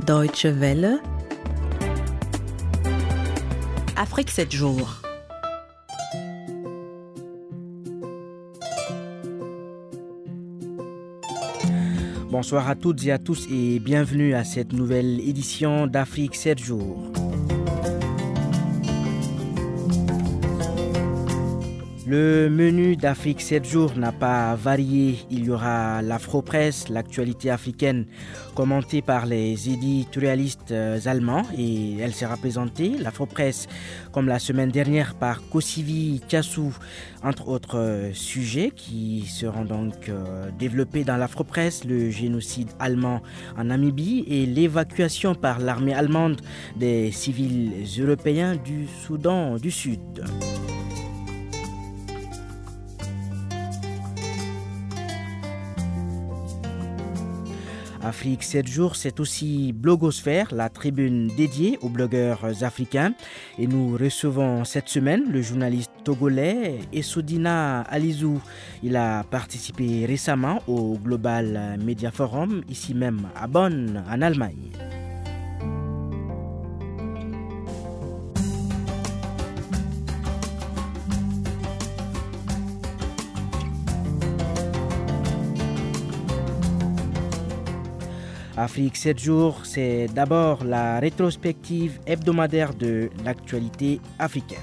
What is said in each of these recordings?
Deutsche Welle. Afrique 7 jours. Bonsoir à toutes et à tous et bienvenue à cette nouvelle édition d'Afrique 7 jours. Le menu d'Afrique 7 jours n'a pas varié. Il y aura l'Afro-Presse, l'actualité africaine commentée par les éditorialistes allemands et elle sera présentée, l'Afro-Presse, comme la semaine dernière par Kosivi Tiassou, entre autres sujets qui seront donc développés dans l'Afro-Presse, le génocide allemand en Namibie et l'évacuation par l'armée allemande des civils européens du Soudan du Sud. Afrique 7 jours, c'est aussi Blogosphère, la tribune dédiée aux blogueurs africains. Et nous recevons cette semaine le journaliste togolais Essoudina Alizou. Il a participé récemment au Global Media Forum, ici même à Bonn, en Allemagne. Afrique 7 jours, c'est d'abord la rétrospective hebdomadaire de l'actualité africaine.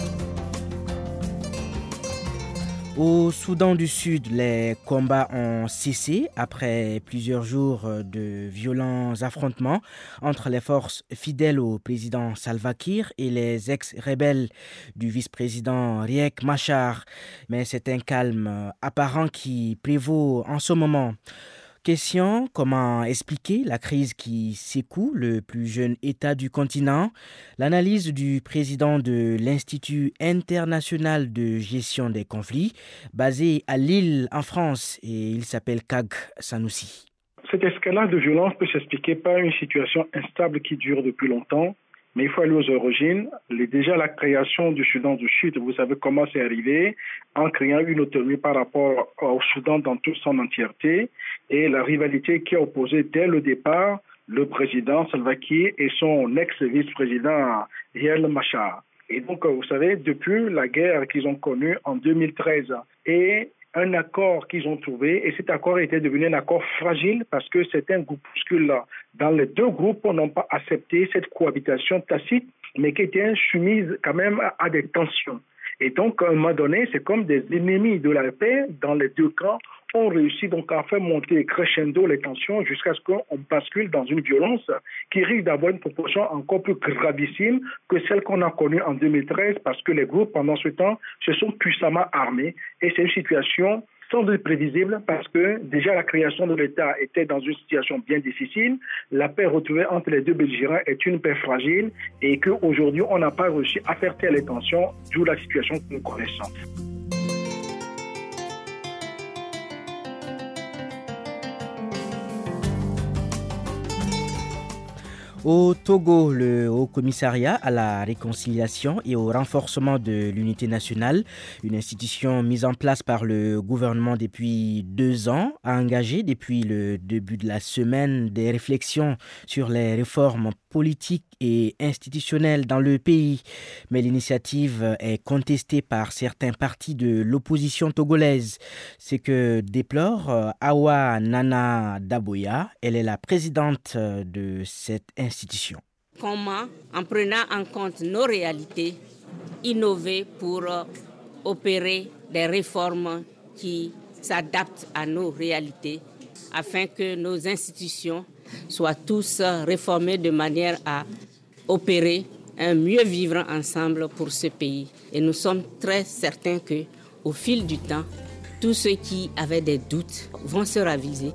Au Soudan du Sud, les combats ont cessé après plusieurs jours de violents affrontements entre les forces fidèles au président Salva Kiir et les ex-rebelles du vice-président Riek Machar. Mais c'est un calme apparent qui prévaut en ce moment. Question, comment expliquer la crise qui secoue le plus jeune État du continent? L'analyse du président de l'Institut international de gestion des conflits, basé à Lille en France, et il s'appelle Kag Sanoussi. Cette escalade de violence peut s'expliquer par une situation instable qui dure depuis longtemps, mais il faut aller aux origines. Déjà la création du Soudan du Sud, vous savez comment c'est arrivé, en créant une autonomie par rapport au Soudan dans toute son entièreté, et la rivalité qui a opposé dès le départ le président Salva Kiir et son ex-vice-président Riek Machar. Et donc, vous savez, depuis la guerre qu'ils ont connue en 2013 et un accord qu'ils ont trouvé, et cet accord était devenu un accord fragile parce que certains groupuscules dans les deux groupes n'ont pas accepté cette cohabitation tacite, mais qui était soumise quand même à des tensions. Et donc, à un moment donné, c'est comme des ennemis de la paix dans les deux camps ont réussi donc à faire monter crescendo les tensions jusqu'à ce qu'on bascule dans une violence qui risque d'avoir une proportion encore plus gravissime que celle qu'on a connue en 2013 parce que les groupes pendant ce temps se sont puissamment armés et c'est une situation sans doute prévisible parce que déjà la création de l'État était dans une situation bien difficile, la paix retrouvée entre les deux belligérants est une paix fragile et qu'aujourd'hui on n'a pas réussi à faire taire les tensions, d'où la situation que nous connaissons. Au Togo, le Haut Commissariat à la réconciliation et au renforcement de l'unité nationale, une institution mise en place par le gouvernement depuis 2 ans, a engagé depuis le début de la semaine des réflexions sur les réformes politiques et institutionnelles dans le pays. Mais l'initiative est contestée par certains partis de l'opposition togolaise. C'est que déplore Awa Nana Daboya. Elle est la présidente de cette institution. Comment, en prenant en compte nos réalités, innover pour opérer des réformes qui s'adaptent à nos réalités afin que nos institutions soient tous réformées de manière à opérer un mieux vivre ensemble pour ce pays. Et nous sommes très certains qu'au fil du temps, tous ceux qui avaient des doutes vont se raviser.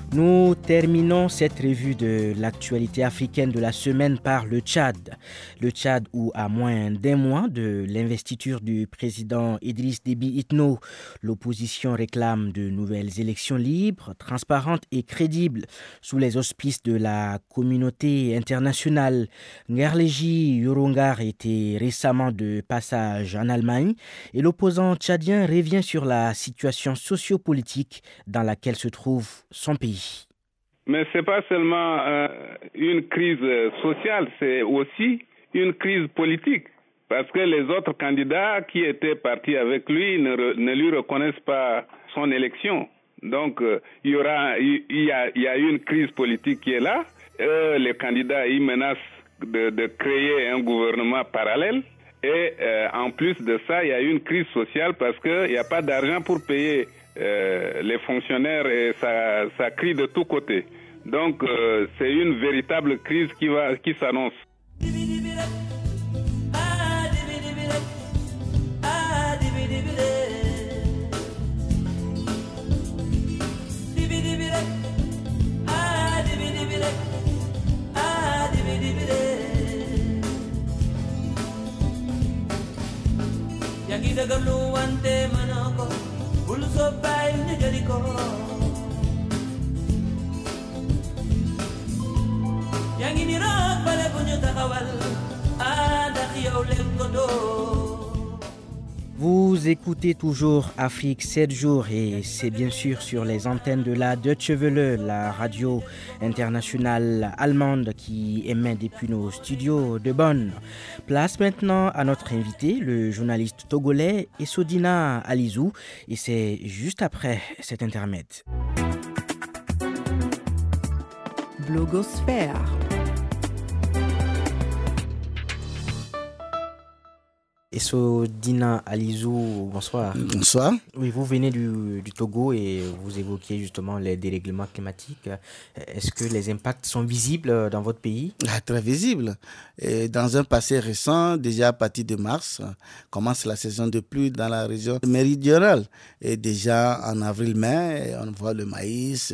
Nous terminons cette revue de l'actualité africaine de la semaine par le Tchad. Le Tchad où, à moins d'un mois de l'investiture du président Idriss Déby Itno, l'opposition réclame de nouvelles élections libres, transparentes et crédibles sous les auspices de la communauté internationale. Ngarleji Yorongar était récemment de passage en Allemagne et l'opposant tchadien revient sur la situation sociopolitique dans laquelle se trouve son pays. Mais ce n'est pas seulement une crise sociale, c'est aussi une crise politique. Parce que les autres candidats qui étaient partis avec lui ne lui reconnaissent pas son élection. Donc, il y a une crise politique qui est là. Les candidats, ils menacent de créer un gouvernement parallèle. Et en plus de ça, il y a une crise sociale parce qu'il n'y a pas d'argent pour payer les fonctionnaires et ça crie de tous côtés. Donc c'est une véritable crise qui s'annonce. Vous écoutez toujours Afrique 7 jours et c'est bien sûr sur les antennes de la Deutsche Welle, la radio internationale allemande qui émet depuis nos studios de Bonn. Place maintenant à notre invité, le journaliste togolais Essodina Alizou, et c'est juste après cet intermède. Blogosphère. Essodina Alizou, bonsoir. Bonsoir. Oui, vous venez du Togo et vous évoquez justement les dérèglements climatiques. Est-ce que les impacts sont visibles dans votre pays ? Très visibles. Et dans un passé récent, déjà à partir de mars, commence la saison de pluie dans la région méridionale. Et déjà en avril-mai, on voit le maïs,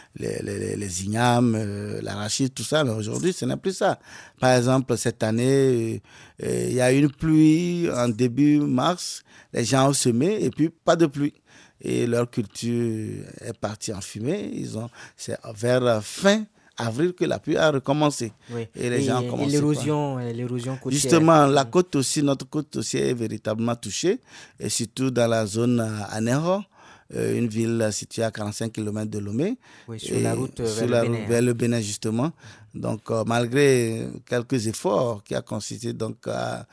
les ignames, l'arachide, tout ça. Mais aujourd'hui, ce n'est plus ça. Par exemple, cette année, il y a une pluie en début mars. Les gens ont semé et puis pas de pluie. Et leur culture est partie en fumée. C'est vers fin avril que la pluie a recommencé. Oui. Et les gens ont commencé. Et l'érosion côtière. Justement, la côte aussi, notre côte aussi est véritablement touchée. Et surtout dans la zone Anéro, une ville située à 45 km de Lomé. Oui, sur la route vers le Bénin, justement. Donc, malgré quelques efforts qui a consisté donc à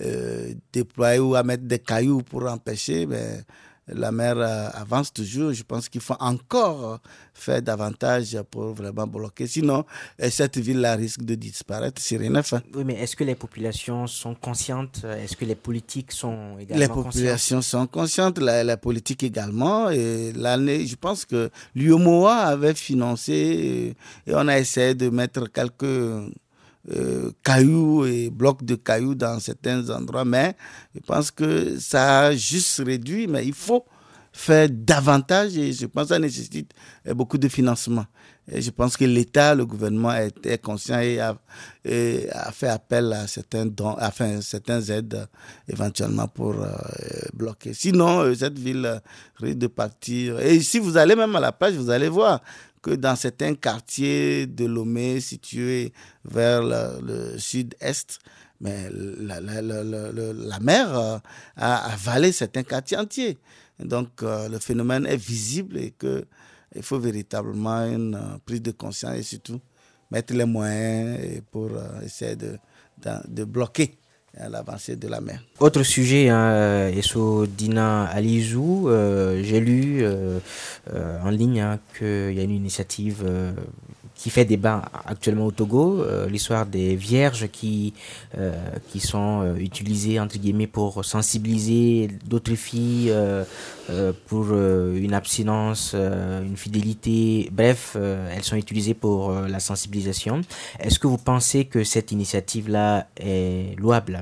déployer ou à mettre des cailloux pour empêcher, mais la mer avance toujours. Je pense qu'il faut encore faire davantage pour vraiment bloquer. Sinon, cette ville-là risque de disparaître sur une fin. Oui, mais est-ce que les populations sont conscientes ? Est-ce que les politiques sont également Les conscientes ? populations sont conscientes, la politique également. Et l'année, je pense que l'UEMOA avait financé et on a essayé de mettre quelques cailloux et blocs de cailloux dans certains endroits, mais je pense que ça a juste réduit, mais il faut faire davantage et je pense que ça nécessite beaucoup de financement. Et je pense que l'État, le gouvernement était conscient et a fait appel à certains dons, certaines aides éventuellement pour bloquer. Sinon, cette ville risque de partir. Et si vous allez même à la plage, vous allez voir que dans certains quartiers de Lomé situés vers le sud-est, mais la mer a avalé certains quartiers entiers. Donc le phénomène est visible et qu'il faut véritablement une prise de conscience et surtout mettre les moyens pour essayer de bloquer l'avancée de la mer. Autre sujet, Essodina Alizou, j'ai lu en ligne qu'il y a une initiative qui fait débat actuellement au Togo, l'histoire des vierges qui sont utilisées entre guillemets pour sensibiliser d'autres filles pour une abstinence, une fidélité, bref, elles sont utilisées pour la sensibilisation. Est-ce que vous pensez que cette initiative-là est louable ?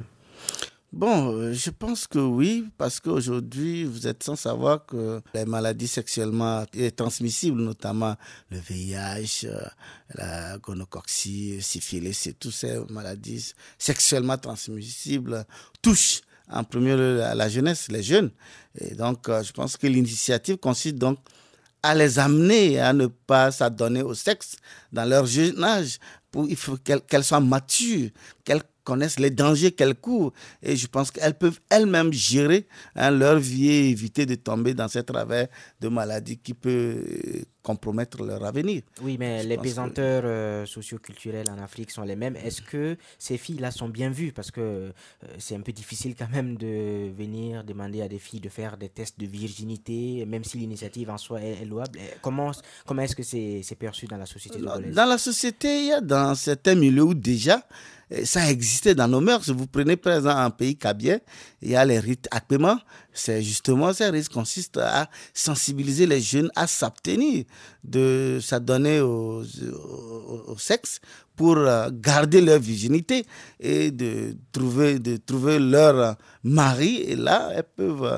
Bon, je pense que oui, parce qu'aujourd'hui, vous êtes sans savoir que les maladies sexuellement transmissibles, notamment le VIH, la gonocoxie, syphilis et toutes ces maladies sexuellement transmissibles touchent en premier lieu la jeunesse, les jeunes. Et donc, je pense que l'initiative consiste donc à les amener à ne pas s'adonner au sexe dans leur jeune âge. Il faut qu'elles soient matures, qu'elles connaissent les dangers qu'elles courent. Et je pense qu'elles peuvent elles-mêmes gérer leur vie et éviter de tomber dans ces travers de maladies qui peuvent compromettre leur avenir. Oui, mais les pesanteurs socioculturels en Afrique sont les mêmes. Est-ce que ces filles-là sont bien vues? Parce que c'est un peu difficile quand même de venir demander à des filles de faire des tests de virginité, même si l'initiative en soi est louable. Comment est-ce que c'est perçu dans la société togolaise? Dans la société, il y a dans certains milieux où déjà ça existait dans nos mœurs. Vous prenez par exemple un pays kabien, il y a les rites akpema. C'est justement ces rites consistent à sensibiliser les jeunes à s'abstenir de s'adonner au sexe pour garder leur virginité et de trouver leur mari. Et là, elles peuvent...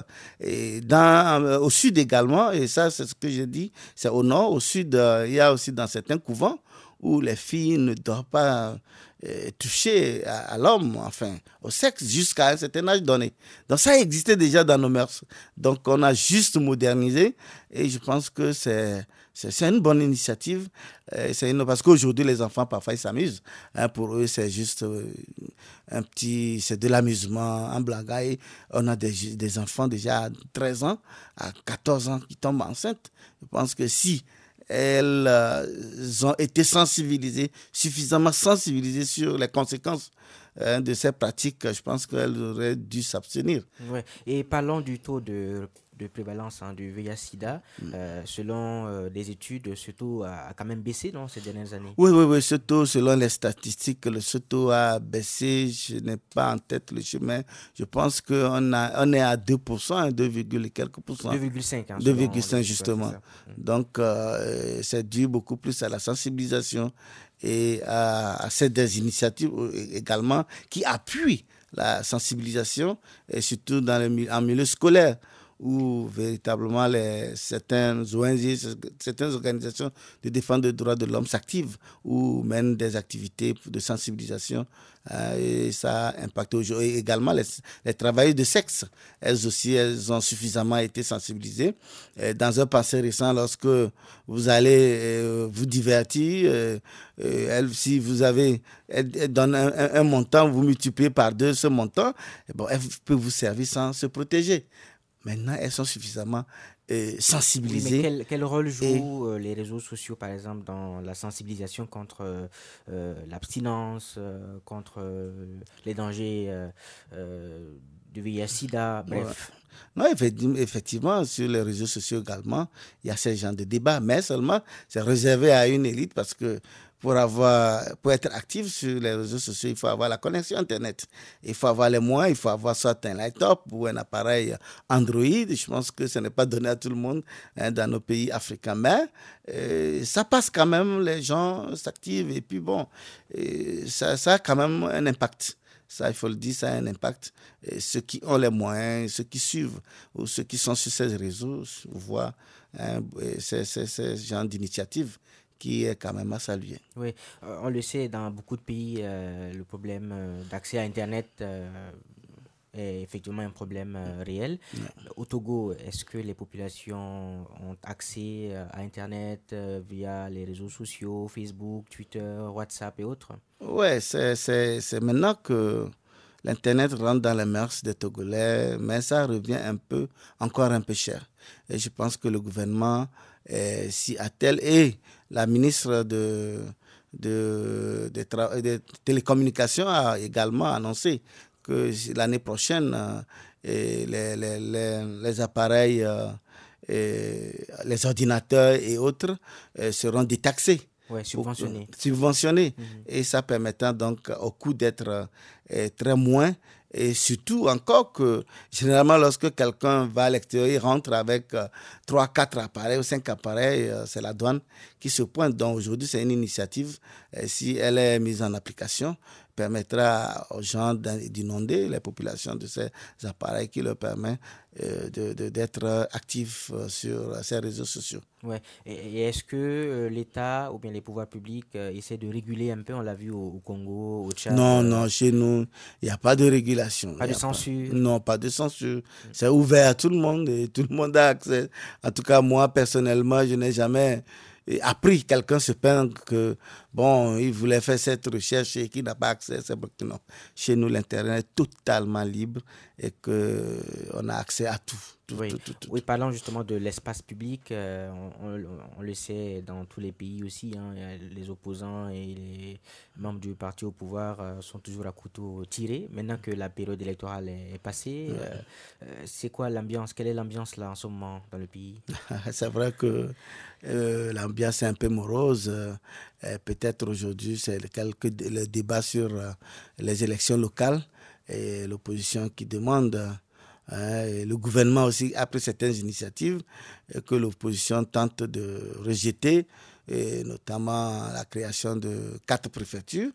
au sud également, et ça c'est ce que je dis, c'est au nord, au sud, il y a aussi dans certains couvents où les filles ne doivent pas toucher à l'homme, enfin, au sexe, jusqu'à un certain âge donné. Donc ça existait déjà dans nos mœurs. Donc on a juste modernisé et je pense que c'est une bonne initiative. Parce qu'aujourd'hui, les enfants, parfois, ils s'amusent. Pour eux, c'est juste c'est de l'amusement, un blague. On a des enfants déjà à 13 ans, à 14 ans qui tombent enceintes. Je pense que si elles ont été suffisamment sensibilisées sur les conséquences de ces pratiques, je pense qu'elles auraient dû s'abstenir. Ouais. Et parlons du taux de prévalence du VIH-Sida. Selon des études, ce taux a quand même baissé ces dernières années. Oui, ce taux, selon les statistiques, ce taux a baissé. Je n'ai pas en tête le chemin. Je pense qu'on est à 2%, 2, et quelques pourcents. 2,5. 2,5 justement. Donc, c'est dû beaucoup plus à la sensibilisation et à ces initiatives également qui appuient la sensibilisation, et surtout en milieu scolaire, où véritablement certaines ONG, certaines organisations de défense des droits de l'homme s'activent ou mènent des activités de sensibilisation. Et ça impacte aujourd'hui également les travailleurs de sexe. Elles aussi, elles ont suffisamment été sensibilisées. Dans un passé récent, lorsque vous allez vous divertir, si vous avez, elle donne un montant, vous multipliez par 2 ce montant, elle peut vous servir sans se protéger. Maintenant, elles sont suffisamment sensibilisées. Oui, mais quel rôle jouent les réseaux sociaux, par exemple, dans la sensibilisation contre l'abstinence, contre les dangers du VIH-Sida, bref? Non, effectivement, sur les réseaux sociaux également, il y a ces genres de débats, mais seulement c'est réservé à une élite parce que pour être actif sur les réseaux sociaux, il faut avoir la connexion Internet. Il faut avoir les moyens, il faut avoir soit un laptop ou un appareil Android. Je pense que ce n'est pas donné à tout le monde dans nos pays africains. Mais ça passe quand même, les gens s'activent et puis bon, ça a quand même un impact. Ça, il faut le dire, ça a un impact. Et ceux qui ont les moyens, ceux qui suivent ou ceux qui sont sur ces réseaux voient ces genres d'initiatives qui est quand même à saluer. Oui, on le sait, dans beaucoup de pays, le problème d'accès à Internet est effectivement un problème réel. Ouais. Au Togo, est-ce que les populations ont accès à Internet via les réseaux sociaux, Facebook, Twitter, WhatsApp et autres? Oui, c'est maintenant que l'Internet rentre dans les mœurs des Togolais, mais ça revient encore un peu cher. Et je pense que le gouvernement s'y attelle et la ministre des télécommunications a également annoncé que l'année prochaine, les appareils, les ordinateurs et autres seront détaxés. Oui, subventionnés. Et ça permettant donc au coût d'être très moins. Et surtout encore que, généralement, lorsque quelqu'un va à l'extérieur, il rentre avec 3, 4 appareils ou 5 appareils, c'est la douane qui se pointe. Donc aujourd'hui, c'est une initiative, si elle est mise en application, permettra aux gens d'inonder les populations de ces appareils qui leur permet d'être actifs sur ces réseaux sociaux. Ouais. Et est-ce que l'État ou bien les pouvoirs publics essaient de réguler un peu? On l'a vu au Congo, au Tchad. Non, chez nous, il n'y a pas de régulation. Pas de censure? Non, pas de censure. C'est ouvert à tout le monde et tout le monde a accès. En tout cas, moi, personnellement, je n'ai jamais appris quelqu'un se plaindre que, il voulait faire cette recherche et qu'il n'a pas accès. Non. Chez nous, l'Internet est totalement libre et qu'on a accès à tout. Oui, parlant justement de l'espace public, on le sait dans tous les pays aussi, hein, les opposants et les membres du parti au pouvoir sont toujours à couteau tiré. Maintenant que la période électorale est passée, c'est quoi l'ambiance? Quelle est l'ambiance là en ce moment dans le pays? C'est vrai que l'ambiance est un peu morose. Peut-être aujourd'hui, c'est le débat sur les élections locales et l'opposition qui demande... Et le gouvernement aussi a pris certaines initiatives que l'opposition tente de rejeter, et notamment la création de 4 préfectures.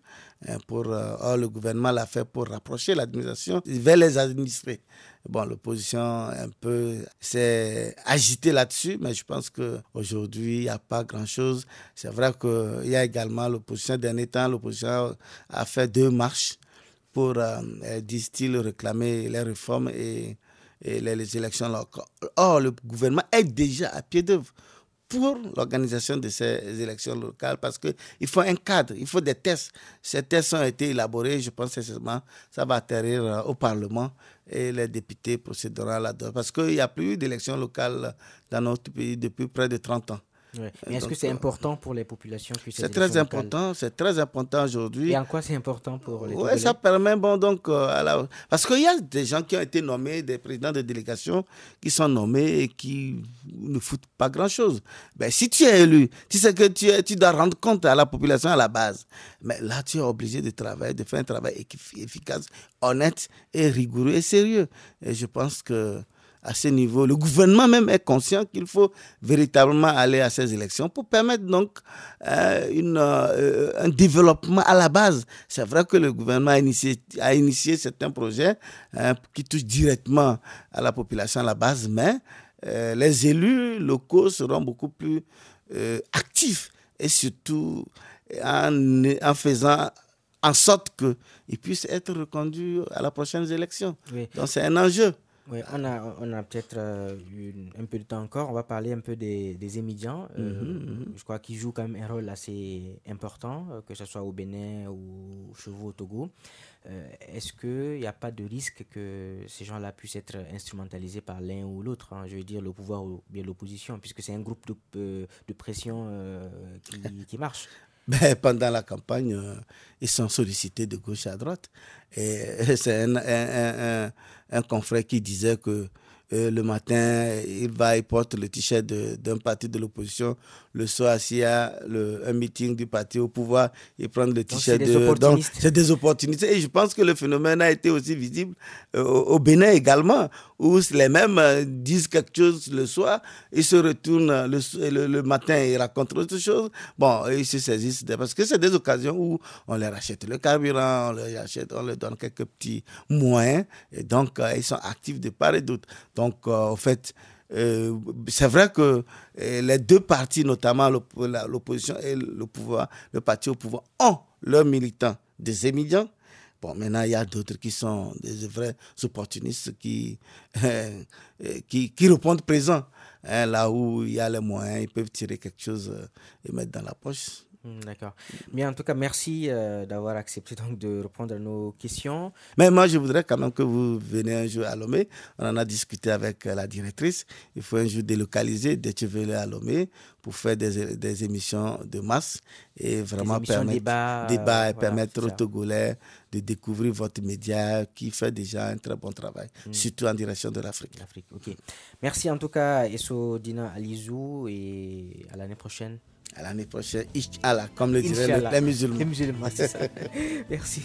Le gouvernement l'a fait pour rapprocher l'administration vers les administrés. L'opposition un peu s'est agitée là-dessus, mais je pense qu'aujourd'hui, il n'y a pas grand-chose. C'est vrai qu'il y a également l'opposition. Dernier temps, l'opposition a fait 2 marches pour, disent-ils, réclamer les réformes et les élections locales. Or, le gouvernement est déjà à pied d'œuvre pour l'organisation de ces élections locales parce qu'il faut un cadre, il faut des tests. Ces tests ont été élaborés, je pense que ça va atterrir au Parlement et les députés procéderont là-dedans parce qu'il n'y a plus d'élections locales dans notre pays depuis près de 30 ans. Ouais. Mais est-ce que c'est important pour les populations que c'est très important, c'est très important aujourd'hui. Et en quoi c'est important pour les Togolais? Ça permet, parce qu'il y a des gens qui ont été nommés, des présidents de délégation qui sont nommés et qui ne foutent pas grand-chose. Si tu es élu, tu sais que tu dois rendre compte à la population à la base. Mais là, tu es obligé de travailler, de faire un travail efficace, honnête et rigoureux et sérieux. Et je pense que à ce niveau, le gouvernement même est conscient qu'il faut véritablement aller à ces élections pour permettre donc un développement à la base. C'est vrai que le gouvernement a initié certains projets qui touchent directement à la population à la base, mais les élus locaux seront beaucoup plus actifs et surtout en faisant en sorte qu'ils puissent être reconduits à la prochaine élection. Oui. Donc c'est un enjeu. Oui, on a peut-être un peu de temps encore. On va parler un peu des émigrants. Je crois qu'ils jouent quand même un rôle assez important, que ce soit au Bénin ou chez vous au Togo. Est-ce qu'il n'y a pas de risque que ces gens-là puissent être instrumentalisés par l'un ou l'autre, hein, je veux dire le pouvoir ou bien l'opposition, puisque c'est un groupe de pression qui marche? Pendant la campagne, ils sont sollicités de gauche à droite. Et c'est un confrère qui disait que le matin, il porte le t-shirt d'un parti de l'opposition. Le soir, s'il y a un meeting du parti au pouvoir, il prend le t-shirt Donc, c'est des opportunités. Et je pense que le phénomène a été aussi visible au Bénin également, où les mêmes disent quelque chose le soir, ils se retournent le matin et racontent autre chose. Ils se saisissent parce que c'est des occasions où on leur achète le carburant, on leur donne quelques petits moyens. Et donc, ils sont actifs de part et d'autre. Donc, en fait, c'est vrai que les deux partis, notamment l'opposition et le pouvoir, le parti au pouvoir, ont leurs militants des émigrants. Maintenant, il y a d'autres qui sont des vrais opportunistes qui répondent présent. Là où il y a les moyens, ils peuvent tirer quelque chose et mettre dans la poche. D'accord. Mais en tout cas, merci d'avoir accepté donc de répondre à nos questions. Mais moi, je voudrais quand même que vous veniez un jour à Lomé. On en a discuté avec la directrice. Il faut un jour délocaliser Deutsche-Welle à Lomé pour faire des émissions de masse et vraiment permettre aux Togolais de découvrir votre média qui fait déjà un très bon travail, surtout en direction de l'Afrique. Okay. Merci en tout cas, Esso Dina Alizou, et à l'année prochaine. À l'année prochaine, Inch'Allah, comme le diraient les musulmans. Les musulmans, c'est ça. Merci.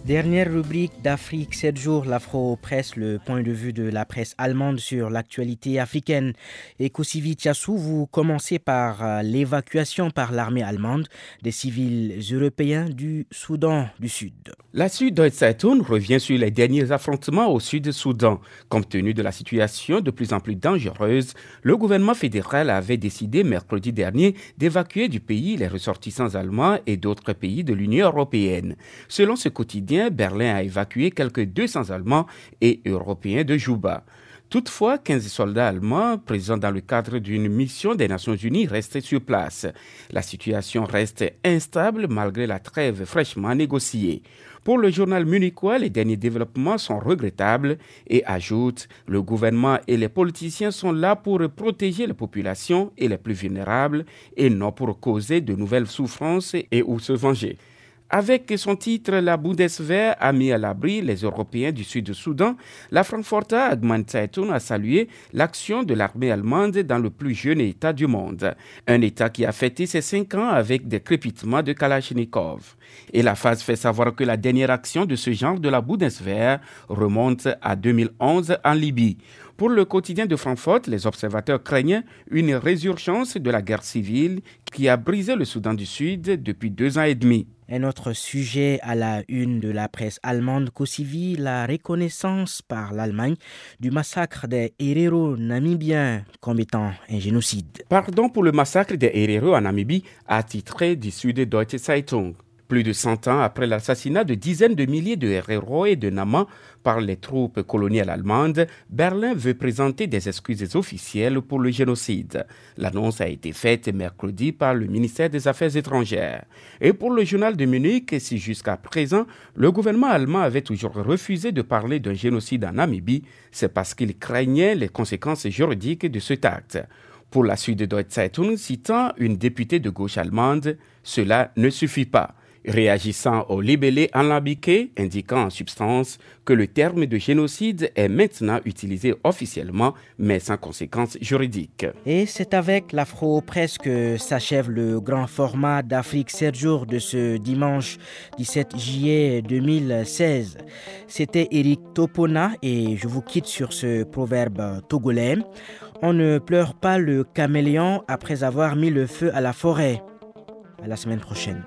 Dernière rubrique d'Afrique 7 jours, l'Afro-Presse, le point de vue de la presse allemande sur l'actualité africaine. Et Kosivi Tiassou, vous commencez par l'évacuation par l'armée allemande des civils européens du Soudan du Sud. La Süddeutsche Zeitung revient sur les derniers affrontements au Sud-Soudan. Compte tenu de la situation de plus en plus dangereuse, le gouvernement fédéral avait décidé mercredi dernier d'évacuer du pays les ressortissants allemands et d'autres pays de l'Union européenne. Selon ce quotidien, Berlin a évacué quelques 200 Allemands et Européens de Juba. Toutefois, 15 soldats allemands présents dans le cadre d'une mission des Nations Unies restent sur place. La situation reste instable malgré la trêve fraîchement négociée. Pour le journal munichois, les derniers développements sont regrettables et ajoute « Le gouvernement et les politiciens sont là pour protéger les populations et les plus vulnérables et non pour causer de nouvelles souffrances et ou se venger ». Avec son titre, la Bundeswehr a mis à l'abri les Européens du Sud-Soudan. La Frankfurter Allgemeine Zeitung a salué l'action de l'armée allemande dans le plus jeune État du monde. Un État qui a fêté ses 5 ans avec des crépitements de Kalachnikov. Et la phase fait savoir que la dernière action de ce genre de la Bundeswehr remonte à 2011 en Libye. Pour le quotidien de Francfort, les observateurs craignent une résurgence de la guerre civile qui a brisé le Soudan du Sud depuis 2 ans et demi. Un autre sujet à la une de la presse allemande, Kosivi, la reconnaissance par l'Allemagne du massacre des Herero namibiens comme étant un génocide. Pardon pour le massacre des Herero en Namibie, a titré du Süddeutsche Zeitung. Plus de 100 ans après l'assassinat de dizaines de milliers de Herero et de Nama par les troupes coloniales allemandes, Berlin veut présenter des excuses officielles pour le génocide. L'annonce a été faite mercredi par le ministère des Affaires étrangères. Et pour le journal de Munich, si jusqu'à présent, le gouvernement allemand avait toujours refusé de parler d'un génocide en Namibie, c'est parce qu'il craignait les conséquences juridiques de cet acte. Pour la Süddeutsche Zeitung, citant une députée de gauche allemande, cela ne suffit pas. Réagissant au libellé alambiqué, indiquant en substance que le terme de génocide est maintenant utilisé officiellement, mais sans conséquences juridiques. Et c'est avec l'Afro-Presse que s'achève le grand format d'Afrique 7 jours de ce dimanche 17 juillet 2016. C'était Eric Topona et je vous quitte sur ce proverbe togolais. On ne pleure pas le caméléon après avoir mis le feu à la forêt. À la semaine prochaine.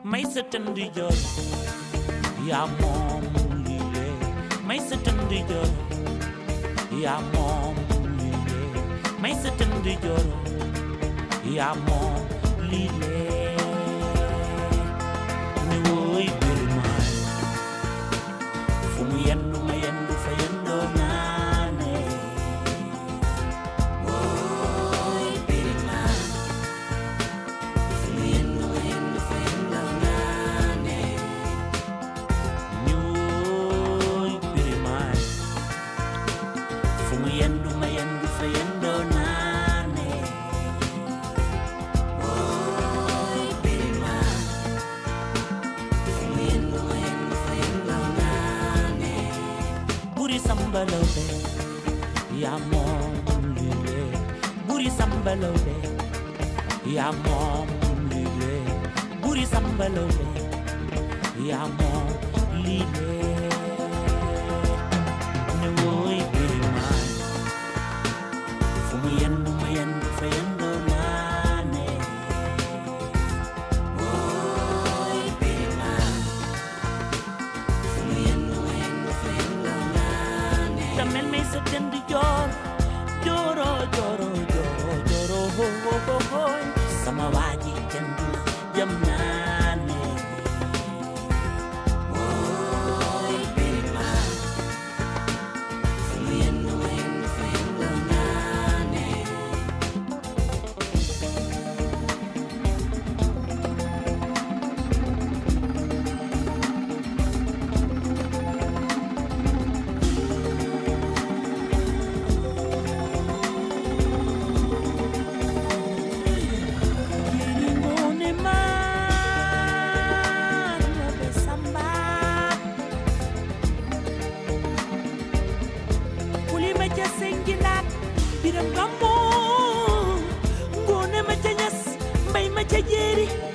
Biram Gambo, Ngone Matanyas, Bay Matageri.